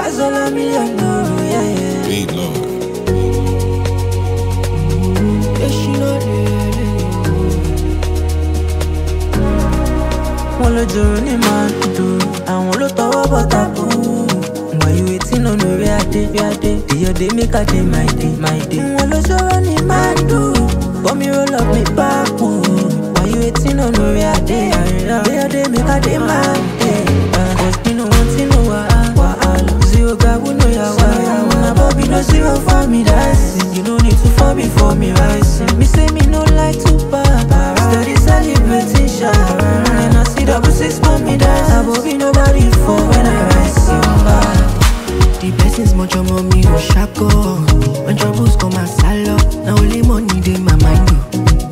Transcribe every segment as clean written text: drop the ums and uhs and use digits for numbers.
That's all I mean, I know, yeah, yeah. Beat Lord. Yeah, she know wọ́n ló jòrò ní máa dùn àwọn ló tọwọ́ bọ̀ tàbú. Why you waiting on the way I did, your day make a day, my day, my day. Wọ́n ló jòrò ní máa dùn for me roll up me back. Why you waiting on the way I did, your day make a day, my day. Cause me no want to know wahala. Zero God who know ya wahala. My Bobby no zero for me, that's it. You no need to fall before me rising. Me say me no like to bad. Steady celebrating shy. And I see double six for me, that's a Bobby nobody for when I rise you back. The blessings much of mommy who shako. When troubles come my salad. Now only money they my mind you.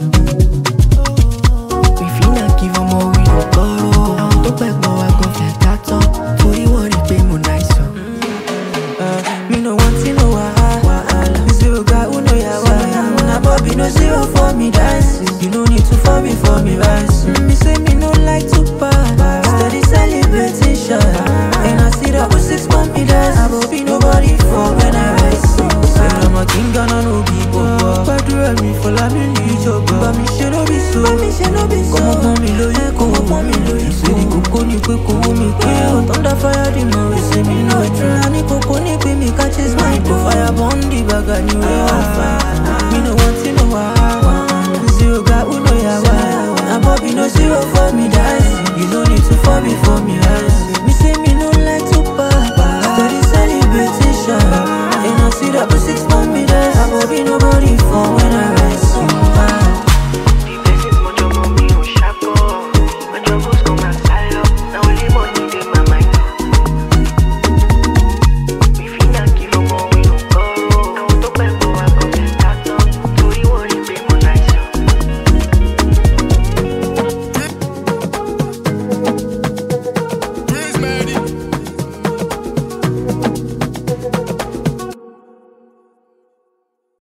We feel like give them all we don't borrow. I want to back but I go flat that up. For you want to pay more nice so. Me no want to know wahala. Zero God who know ya wahala. When a Bobby no zero for me, that's it. You no need to fall before me rise. Me say me no like to bad. Steady celebrating shy. And I see double six for me, that's a Bobby nobody for when I rise. Say I'm a king and I no be boba. Gbàdúrà mi fọlá mi ní ìjọba. Bá mi ṣe no be so. Kọ́mọ pọ́n mi lóye, kọ́mọ pọ́n mi lóye. Ìṣèlú kókó ni pé kówó mi pé o. Thunder fire the man we say me no try. Ní kókó ni pé mi catches my go. Fire burn the bag and you way on fire. Me no want to know why. Zero God who know ya why. Na Bobby no zero for me, that's it. You no need to fall before me rise. Me say me no like to bad. Steady celebrating shy. And I see double six for me, that's a Bobby nobody